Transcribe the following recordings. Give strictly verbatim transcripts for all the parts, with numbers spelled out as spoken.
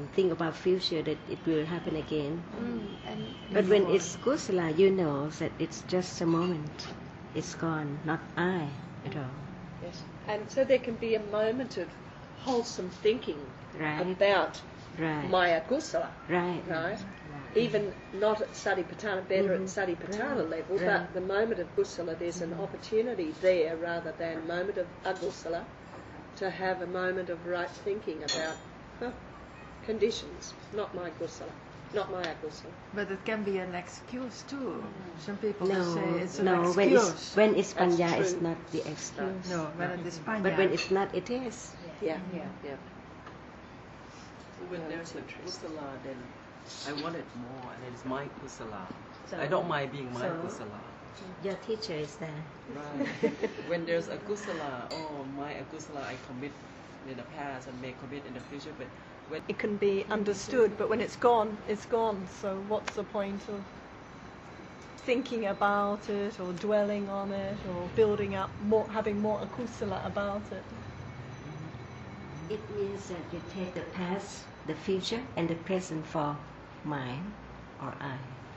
think about future that it will happen again. Mm. And But when it's kusala, you know that it's just a moment. It's gone, not I at all. Yes. And so there can be a moment of wholesome thinking Right. about Right. Maya Kusala. Right. Right? Even not at Satipatthana, better Mhm. at Satipatthana Right. level, Right. but the moment of Kusala, there's an opportunity there rather than moment of Akusala to have a moment of right thinking about huh, conditions, not my Kusala, not my Akusala. But it can be an excuse too. Some people No, say it's an no. excuse. When it's when it's That's panya, true. it's not the excuse. No, when it is panya. But when it's not, it is. Yeah, yeah, yeah. When there's a kusala, then I want it more, and it's my kusala. I don't mind being my so- kusala. Your teacher is there. Right. When there's a kusala, oh, my kusala, I commit in the past and may commit in the future. But when It can be understood, but when it's gone, it's gone. So what's the point of thinking about it or dwelling on it or building up more, having more akusala about it? It means that you take the past, the future, and the present for mine or I.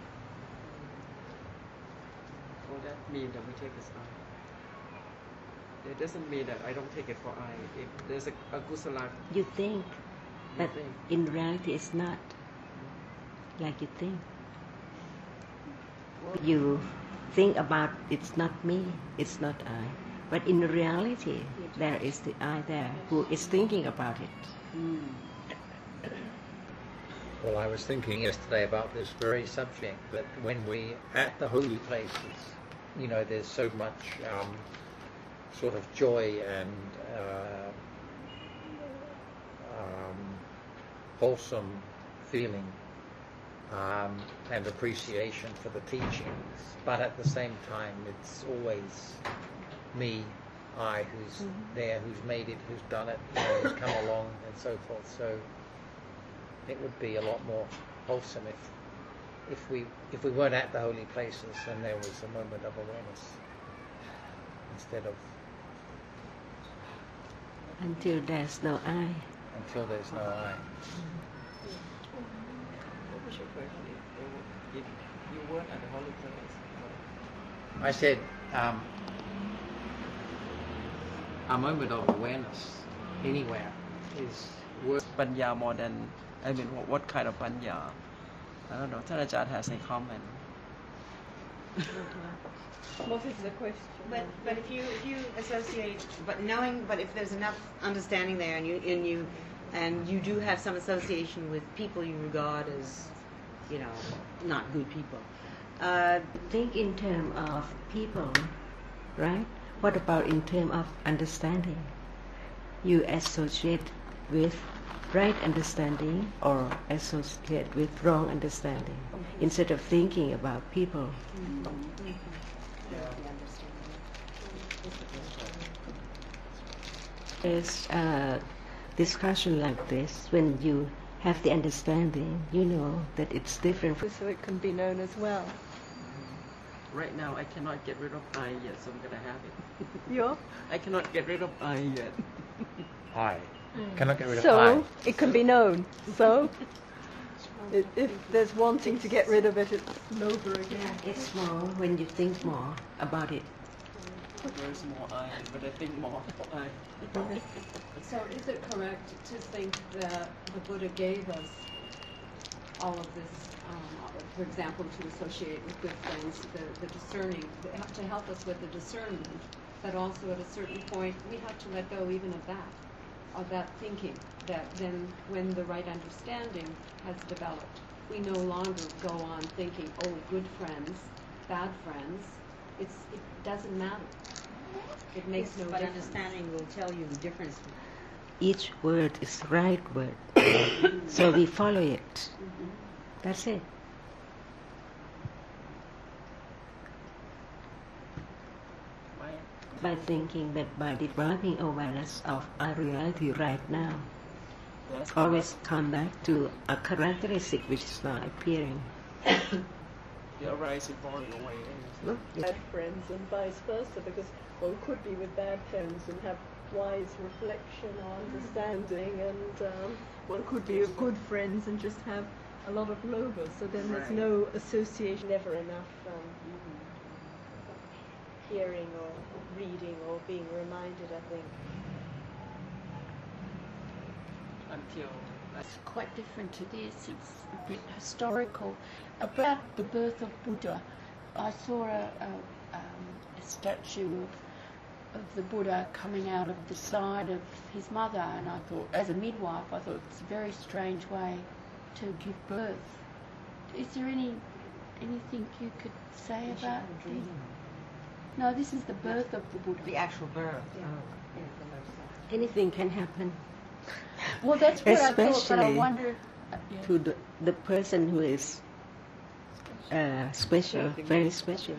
oh, that means that we take this I. It doesn't mean that I don't take it for I. If there's a, a kusala, You think, but think. in reality, it's not like you think. You think about it's not me, it's not I. But in reality, there is the I there who is thinking about it. Well, I was thinking yesterday about this very subject, that when we at the holy places, you know, there's so much um, sort of joy and uh, um, wholesome feeling um, and appreciation for the teachings, but at the same time, it's always me, I, who's there, who's made it, who's done it, you know, who's come along, and so forth. So it would be a lot more wholesome if if we if we weren't at the holy places and there was a moment of awareness instead of Until there's no I. until there's no I. what was your question? If, if you weren't at the holy place, I said um, a moment of awareness anywhere is worth. Panya more than, I mean, what, what kind of panya? I don't know. Thanajat has a comment. What is the question? But but if you if you associate, but knowing, but if there's enough understanding there, and you and you and you do have some association with people you regard as, you know, not good people. Uh, Think in terms of people, right? What about in terms of understanding? You associate with right understanding or associate with wrong understanding instead of thinking about people. There's a discussion like this, when you have the understanding, you know that it's different. From So it can be known as well. Right now, I cannot get rid of I yet, so I'm going to have it. Yeah. I cannot get rid of I yet. I cannot get rid of So I. it can be known. So i- if there's wanting to get rid of it, it's over again. It's more when you think more about it. There's more I, but I think more for I. So is it correct to think that the Buddha gave us all of this, um, for example, to associate with good friends, the, the discerning, to help us with the discernment, but also at a certain point we have to let go even of that, of that thinking, that then when the right understanding has developed, we no longer go on thinking, oh, good friends, bad friends. It's, it doesn't matter. It makes yes, no but difference. understanding will tell you the difference. Each word is right word. So we follow it. That's it. By thinking that by developing awareness of our reality right now, always come back to a characteristic which is not appearing. You arise and falling away. Look, Bad friends and vice versa, because one could be with bad friends and have wise reflection or understanding, and um, one could be good friends and just have a lot of logos. So then there's Right. no association, never enough um, hearing or reading or being reminded, I think. Until It's quite different to this. It's a bit historical. About the birth of Buddha, I saw a, a, um, a statue of, of the Buddha coming out of the side of his mother, and I thought, as a midwife, I thought it's a very strange way to give birth. Is there any anything you could say about this? No, this is the birth of the Buddha. The actual birth. Anything can happen Well, that's what I thought, but I Especially wonder. uh, yeah. to the, the person who is uh, special, very special.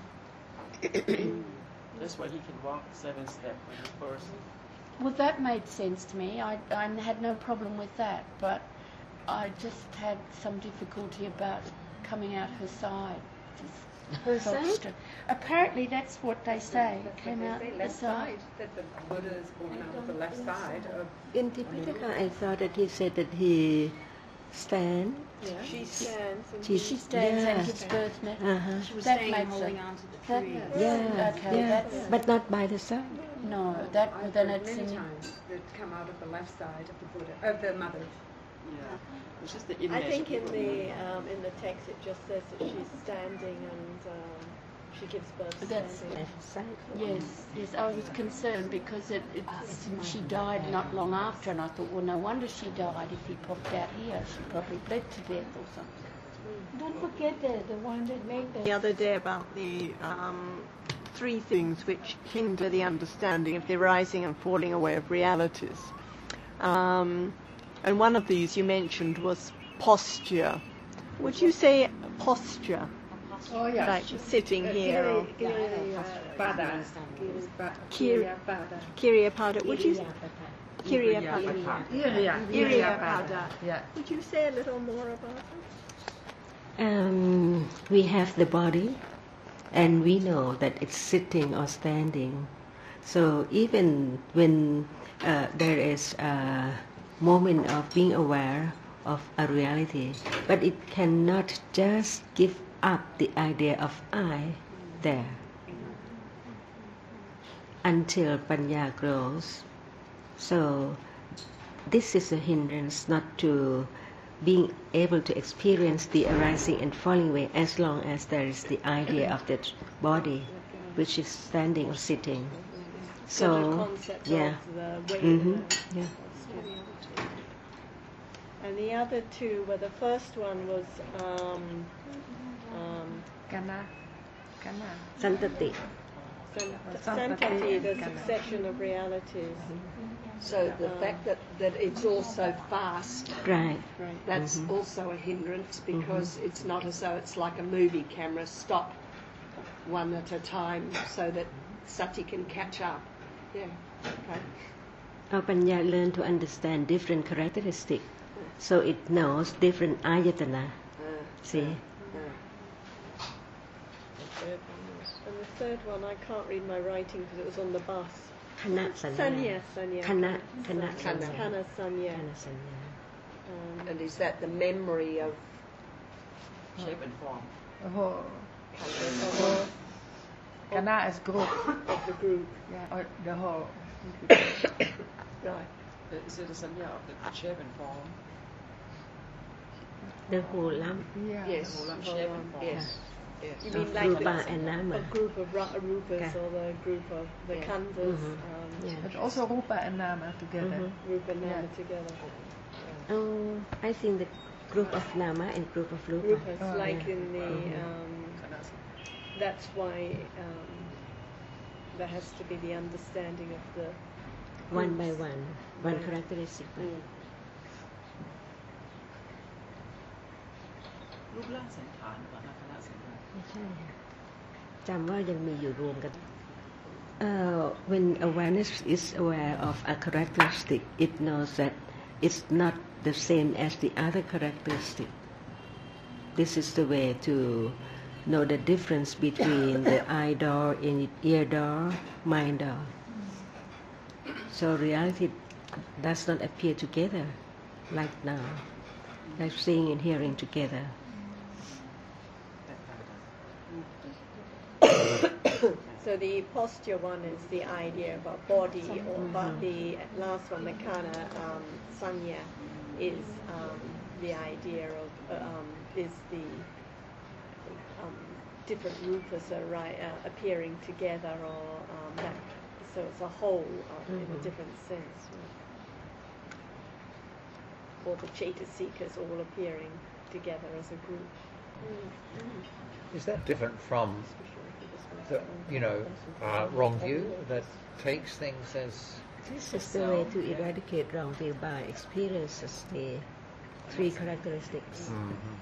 that's why he can walk seven steps when he first. Well, that made sense to me. I, I had no problem with that, but I just had some difficulty about coming out her side. Her Felt side? stra- Apparently, that's what they say. Came out the side. That the Buddha is born out of the left side of In Tipitaka, I thought that he said that he stand. She stands and She, She stands and yeah. gives birth now. Uh-huh. She was That staying makes holding sense. on to the That- tree. Yeah, Okay, yeah, that's- but not by the side. No, that I've then heard it's many in, times that come out of the left side of the Buddha, of the mother. yeah. It's just the I image. think in the um, in the text it just says that she's standing and um, she gives birth That's- standing. Left side. yes, yes. I was concerned because it, it she died not long after, and I thought, well, no wonder she died. If he popped out here, she probably bled to death or something. Don't forget the, the one that made the The other day about the um, three things which hinder the understanding of the arising and falling away of realities. Um, and one of these you mentioned was posture. Would you say posture? Oh yeah. Like sitting here or Pada. Kir- Kiryapada. Would you Kiryapada? Iriya. Iriyapada. Yeah. Would you say a little more about it? Um, we have the body, and we know that it's sitting or standing. So even when uh, there is a moment of being aware of a reality, but it cannot just give up the idea of I there until Panya grows. So this is a hindrance not to being able to experience the arising and falling away as long as there is the idea of that body which is standing or sitting. So the So, concept yeah. of the weight. hmm and the yeah. posture. And the other two, well, the first one was um, um, Kana. Kana. Santati. san- Santati. Santati, the succession of realities. So the fact that, that it's also fast, Right. Right. that's Mhm. also a hindrance because it's not as though it's like a movie camera, stop one at a time so that sati can catch up. Yeah, okay. Our Panya learn to understand different characteristics, so it knows different ayatana. Uh, See? uh, The third one was- And the third one, I can't read my writing because it was on the bus. Khana Sanya, sanya. Sanya. Khana, khana Khana. sanya. Kana Sanya. Khana sanya. Um, and is that the memory of shape and form. Oh. of, Kana is group. of the group. Yeah. Or the whole. Right. Is it a sanya of the shape and form? The whole lump. Yeah. yes, The whole of shape and form. yes, yes. You mean Of like Rupa the, and Nama. a group of ra- Rupas Okay. or the group of the Yeah. Khandhas, Mhm. um, Yeah. But also Rupa and Nama together. Mhm. Rupa and Nama Yeah. together. Oh, I think the group of Nama and group of Rupa. Rupas, Oh, like yeah. in the, Mhm. um, that's why um, there has to be the understanding of the One by groups. one, one Right. characteristic. Mm. รูปร่างสันฐานกับลักษณะสันฐานไม่ใช่จำว่ายังมีอยู่รวมกัน Uh, when awareness is aware of a characteristic, it knows that it's not the same as the other characteristic. This is the way to know the difference between the eye door and ear door, mind door. So reality does not appear together like now, like seeing and hearing together. So the posture one is the idea about body, or but the last one, the kana um, sanya, is um, the idea of uh, um, is the um, different rupas are right, uh, appearing together, or um, that. So it's a whole uh, in a different sense, or the Chaitasikas all appearing together as a group. Is that different from the, you know, uh, wrong view that takes things as... This is the way to eradicate wrong view by experiences, the three characteristics. Mm-hmm.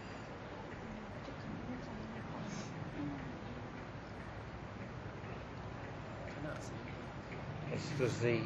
Does the...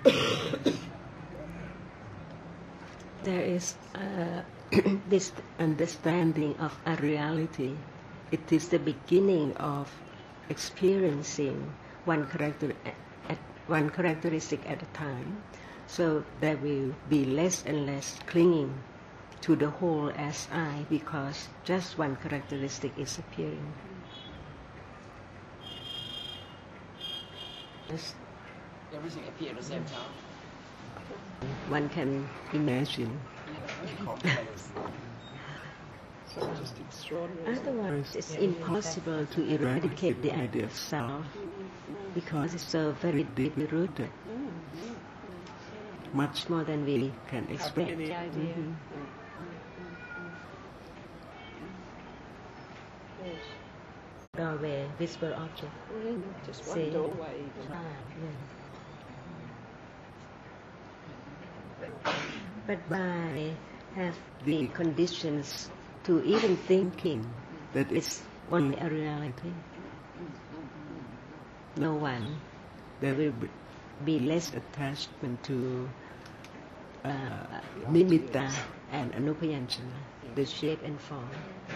There is uh, this understanding of a reality. It is the beginning of experiencing one character at one characteristic at a time. So there will be less and less clinging to the whole as I, because just one characteristic is appearing. Yes. Everything appears at the same time. One can imagine. Otherwise, it's impossible to eradicate the idea of self, because it's so very deeply rooted, much more than we can expect. Mm-hmm. Doorway, visible object. Mm, just one See? doorway. Ah, yeah. But by have the conditions to even thinking that it's only a reality, no one, there will be less attachment to uh, nimitta and anupayanchana, the shape and form.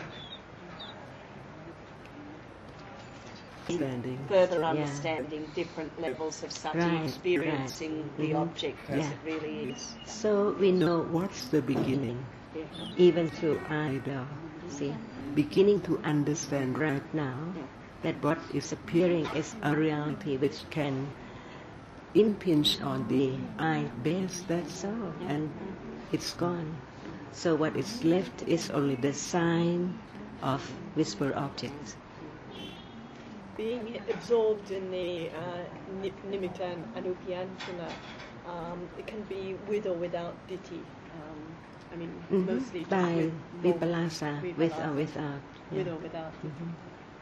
Understanding. Further Yeah. understanding different levels of sati, Right, experiencing right. the Mhm. object as Yeah. it really is. So we know what's the beginning, Yeah. even through idol. See, beginning to understand right now that what is appearing is a reality which can impinge on the I base, that's all, and it's gone. So what is left is only the sign of whisper objects. Being absorbed in the uh, nip, nimitta and anupayanchana, um, it can be with or without ditthi. Um, I mean, Mhm. mostly just By with vipallasa, with with or vipallasa, without. with yeah. or without. Mhm.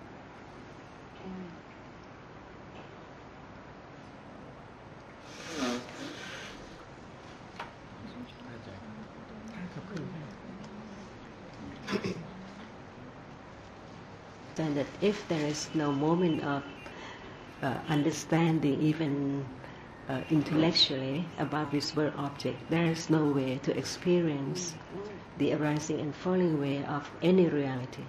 Then that if there is no moment of uh, understanding, even uh, intellectually, about visible object, there is no way to experience the arising and falling way of any reality.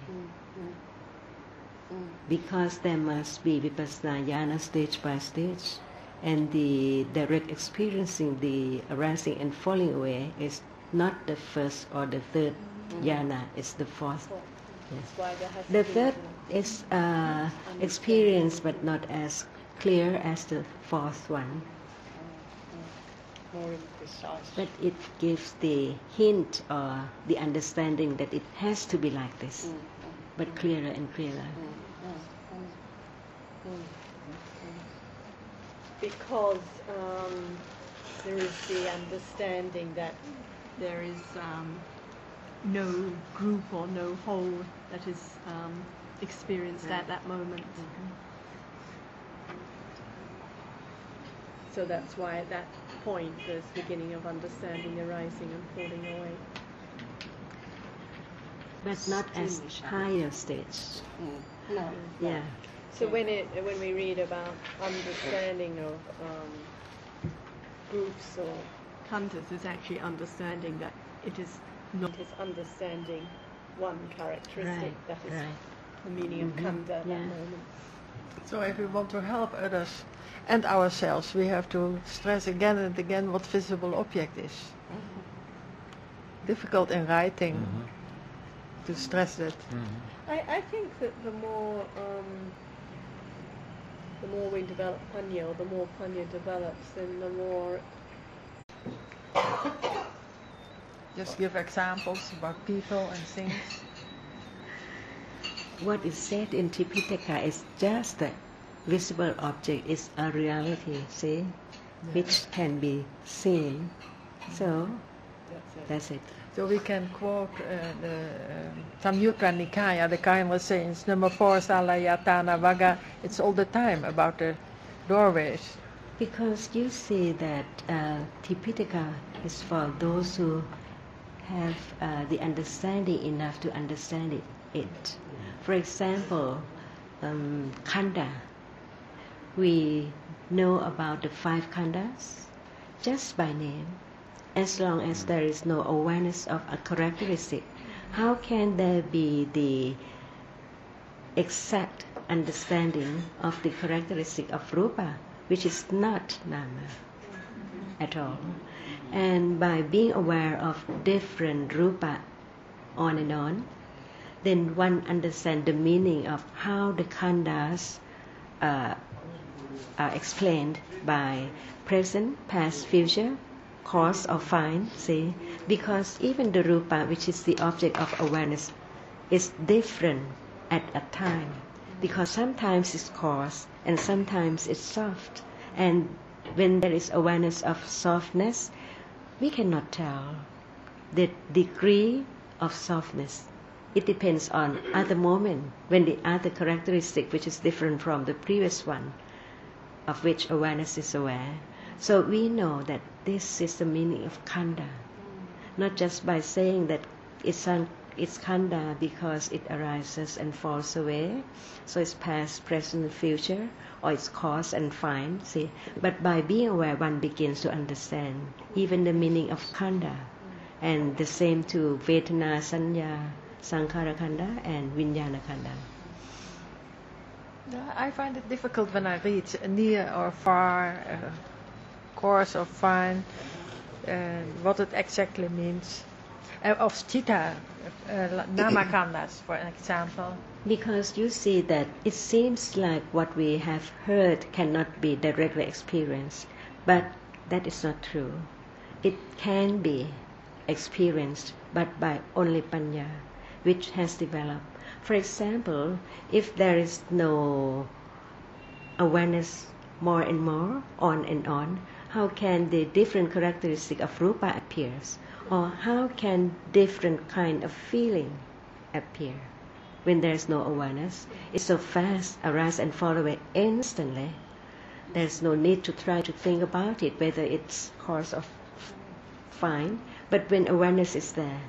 Because there must be vipassana jhana stage by stage, and the direct experiencing the arising and falling away is not the first or the third jhana, it's the fourth. Yes. That's why there has The to be third is uh, experienced but not as clear as the fourth one. more imprecise. But it gives the hint or the understanding that it has to be like this, but clearer and clearer. Because um, there is the understanding that there is um, no group or no whole that is um, experienced at that moment. So that's why at that point there's beginning of understanding arising and falling away. But not as higher stage. No. Yeah. So when it when we read about understanding of um, groups or khandhas, it's actually understanding that it is not is understanding one characteristic. Right, That is right. the meaning of Mhm, khandha at yeah. that moment. So if we want to help others and ourselves, we have to stress again and again what visible object is. Mm-hmm. Difficult in writing Mhm. to stress that. Mhm. I, I think that the more um, the more we develop Panya, or the more Panya develops, then the more Just give examples about people and things. What is said in Tipitaka is just that visible object is a reality, see, which can be seen. So that's it. So we can quote uh, the um, Samyutta Nikaya, the Karma sayings, number four, Salayatana Vaga. It's all the time about the doorways. Because you see that uh, Tipitaka is for those who have uh, the understanding enough to understand it. it. For example, um, Khanda. We know about the five Khandas just by name. As long as there is no awareness of a characteristic, how can there be the exact understanding of the characteristic of Rupa, which is not Nama at all? And by being aware of different Rupa on and on, then one understands the meaning of how the Khandas uh, are explained by present, past, future, coarse or fine, see, because even the Rupa, which is the object of awareness, is different at a time, because sometimes it's coarse and sometimes it's soft, and when there is awareness of softness, we cannot tell the degree of softness. It depends on other moment, when the other characteristic, which is different from the previous one, of which awareness is aware. So we know that this is the meaning of Khanda, not just by saying that it's, un, it's Khanda because it arises and falls away, so it's past, present, future, or it's coarse and fine, see. But by being aware, one begins to understand even the meaning of Khanda, and the same to Vedana, Sanya, Sankhara Khanda, and Vijnana Khanda. I find it difficult when I read near or far, uh, coarse or fine, uh, what it exactly means. Uh, of Chitta, uh, Namakhandas, for an example. Because you see that it seems like what we have heard cannot be directly experienced, but that is not true. It can be experienced, but by only Panya, which has developed. For example, if there is no awareness more and more, on and on, how can the different characteristic of Rupa appears? Or how can different kind of feeling appear? When there is no awareness, it's so fast, arise and fall away instantly. There's no need to try to think about it, whether it's coarse or fine. But when awareness is there,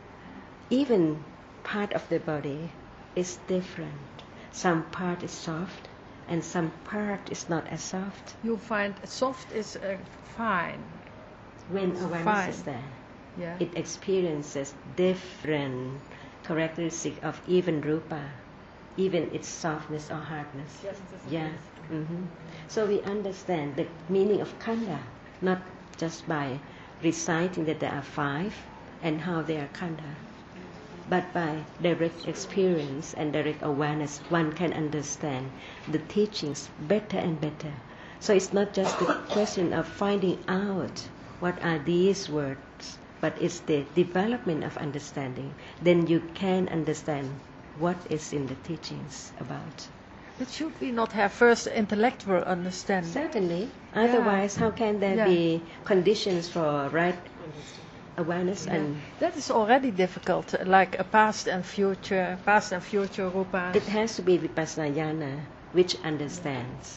even part of the body is different. Some part is soft, and some part is not as soft. You find soft is uh, fine. When awareness fine. is there, Yeah. it experiences different characteristic of even Rupa, even its softness or hardness. just as Yeah. hmm So we understand the meaning of Khanda, not just by reciting that there are five and how they are Khanda, but by direct experience and direct awareness, one can understand the teachings better and better. So it's not just the question of finding out what are these words, but it's the development of understanding. Then you can understand what is in the teachings about. But should we not have first intellectual understanding? Certainly. Otherwise, how can there Yeah. be conditions for right awareness and That is already difficult, like a past and future, past and future Rupa. it has to be vipassana jnana, which understands.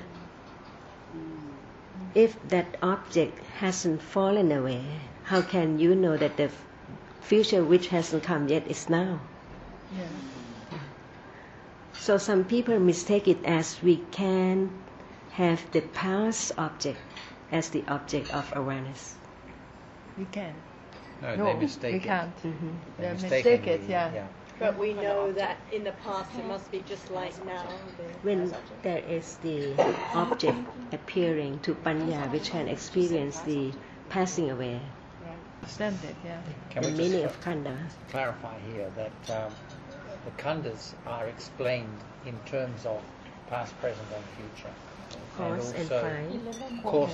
If that object hasn't fallen away, how can you know that the f- future which hasn't come yet is now? Yeah. So some people mistake it as we can have the past object as the object of awareness. We can. No, No, they mistake we it. can't. hmm They They mistake it, mistakenly, yeah. yeah. But we know that in the past it must be just like now. When there is the object appearing to Panya, which can experience the passing away, Understand it, yeah. Can the we meaning just of Khanda. clarify here that um, the khandas are explained in terms of past, present, and future, Cause and also find. cause